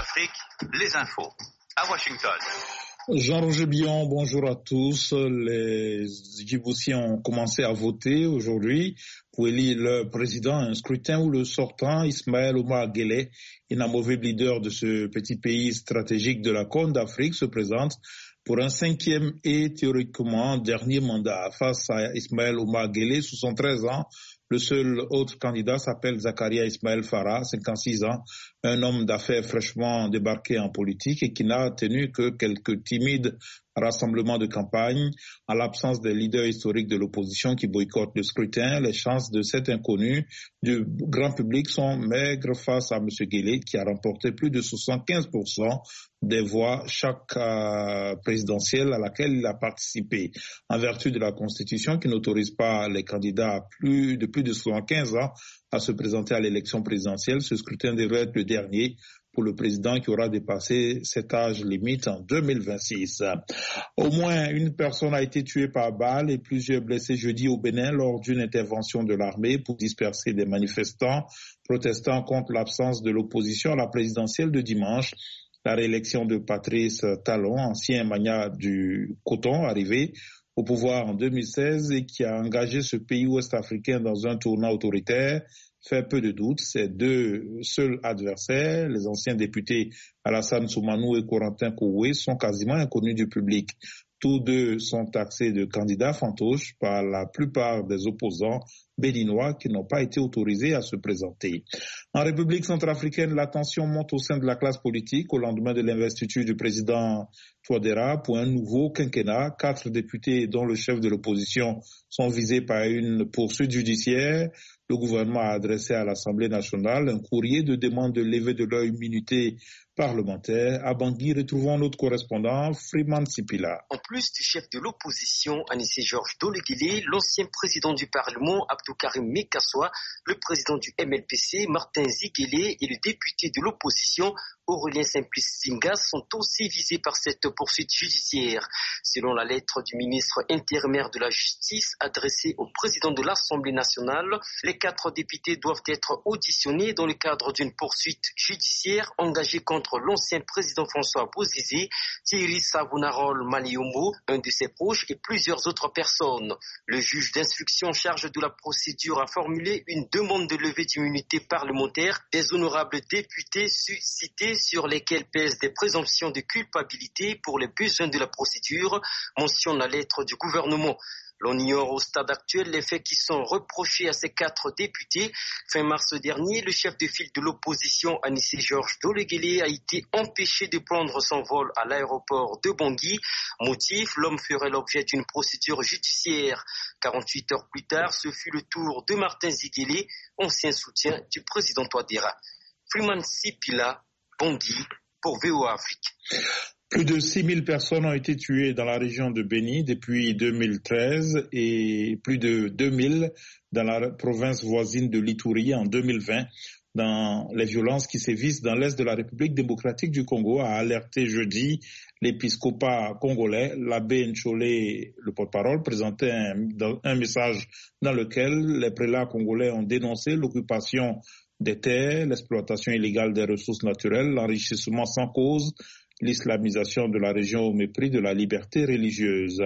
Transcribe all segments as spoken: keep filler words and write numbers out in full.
Afrique, les infos. À Washington. Jean-Roger Billon, bonjour à tous. Les Djiboutiens ont commencé à voter aujourd'hui pour élire leur président, un scrutin où le sortant, Ismaël Omar Guelleh, inamovible leader de ce petit pays stratégique de la Corne d'Afrique, se présente pour un cinquième et théoriquement dernier mandat. Face à Ismaël Omar Guelleh, soixante-treize ans, le seul autre candidat s'appelle Zakaria Ismaël Farah, cinquante-six ans, un homme d'affaires fraîchement débarqué en politique et qui n'a tenu que quelques timides rassemblements de campagne. En l'absence des leaders historiques de l'opposition qui boycottent le scrutin, les chances de cet inconnu du grand public sont maigres face à M. Guelleh, qui a remporté plus de soixante-quinze pour cent des voix chaque euh, présidentielle à laquelle il a participé. En vertu de la Constitution qui n'autorise pas les candidats à plus de plus de soixante-quinze ans à se présenter à l'élection présidentielle, ce scrutin devrait être le dernier pour le président qui aura dépassé cet âge limite en deux mille vingt-six. Au moins une personne a été tuée par balle et plusieurs blessés jeudi au Bénin lors d'une intervention de l'armée pour disperser des manifestants protestant contre l'absence de l'opposition à la présidentielle de dimanche. La réélection de Patrice Talon, ancien magnat du coton, arrivé au pouvoir en deux mille seize et qui a engagé ce pays ouest-africain dans un tournant autoritaire, fait peu de doute. Ses deux seuls adversaires, les anciens députés Alassane Soumanou et Corentin Koué, sont quasiment inconnus du public. Tous deux sont taxés de candidats fantoches par la plupart des opposants béninois qui n'ont pas été autorisés à se présenter. En République centrafricaine, la tension monte au sein de la classe politique au lendemain de l'investiture du président Touadéra pour un nouveau quinquennat. Quatre députés, dont le chef de l'opposition, sont visés par une poursuite judiciaire. Le gouvernement a adressé à l'Assemblée nationale un courrier de demande de levée de leur immunité parlementaire. À Bangui, retrouvons notre correspondant Freeman Sipila. En plus du chef de l'opposition, Anissé Georges Doleguélé, l'ancien président du Parlement, Abdou Karim Mekassoua, le président du M L P C, Martin Ziguélé, et le député de l'opposition, Aurélien Simplice Singas, sont aussi visés par cette poursuite judiciaire. Selon la lettre du ministre intérimaire de la Justice adressée au président de l'Assemblée nationale, les quatre députés doivent être auditionnés dans le cadre d'une poursuite judiciaire engagée contre l'ancien président François Bozizé, Thierry Savonarole Maliombo, un de ses proches et plusieurs autres personnes. Le juge d'instruction charge de la procédure a formulé une demande de levée d'immunité parlementaire des honorables députés cités sur lesquels pèsent des présomptions de culpabilité pour les besoins de la procédure, mentionne la lettre du gouvernement. L'on ignore au stade actuel les faits qui sont reprochés à ces quatre députés. Fin mars dernier, le chef de file de l'opposition, Anissé Georges Doleguélé, a été empêché de prendre son vol à l'aéroport de Bangui. Motif, l'homme ferait l'objet d'une procédure judiciaire. quarante-huit heures plus tard, ce fut le tour de Martin Ziguélé, ancien soutien du président Touadéra. Freeman Sipila, Bangui, pour V O A Afrique. Plus de six mille personnes ont été tuées dans la région de Béni depuis deux mille treize et plus de deux mille dans la province voisine de l'Ituri en deux mille vingt. Dans les violences qui sévissent dans l'est de la République démocratique du Congo, a alerté jeudi l'épiscopat congolais. L'abbé Ncholé, le porte-parole, présentait un, un message dans lequel les prélats congolais ont dénoncé l'occupation des terres, l'exploitation illégale des ressources naturelles, l'enrichissement sans cause, l'islamisation de la région au mépris de la liberté religieuse.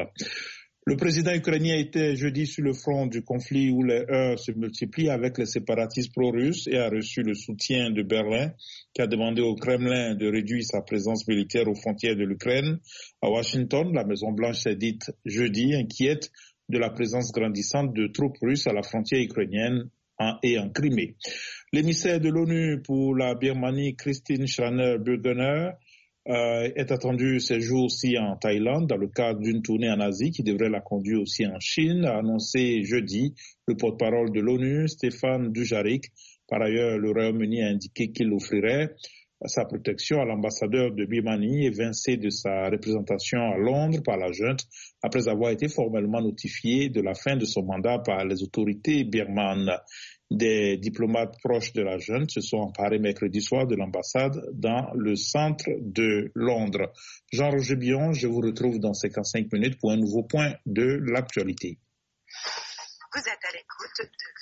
Le président ukrainien était jeudi sur le front du conflit où les heurts se multiplient avec les séparatistes pro-russes et a reçu le soutien de Berlin, qui a demandé au Kremlin de réduire sa présence militaire aux frontières de l'Ukraine. À Washington, la Maison-Blanche s'est dite jeudi inquiète de la présence grandissante de troupes russes à la frontière ukrainienne et en Crimée. L'émissaire de l'ONU pour la Birmanie, Christine Schraner-Burgener, Euh, est attendu ces jours-ci en Thaïlande dans le cadre d'une tournée en Asie qui devrait la conduire aussi en Chine, a annoncé jeudi le porte-parole de l'ONU, Stéphane Dujarric. Par ailleurs, le Royaume-Uni a indiqué qu'il offrirait sa protection à l'ambassadeur de Birmanie, évincé de sa représentation à Londres par la junte, après avoir été formellement notifié de la fin de son mandat par les autorités birmanes. Des diplomates proches de la junte se sont emparés mercredi soir de l'ambassade dans le centre de Londres. Jean-Roger Billon, je vous retrouve dans cinquante-cinq minutes pour un nouveau point de l'actualité. Vous êtes à l'écoute de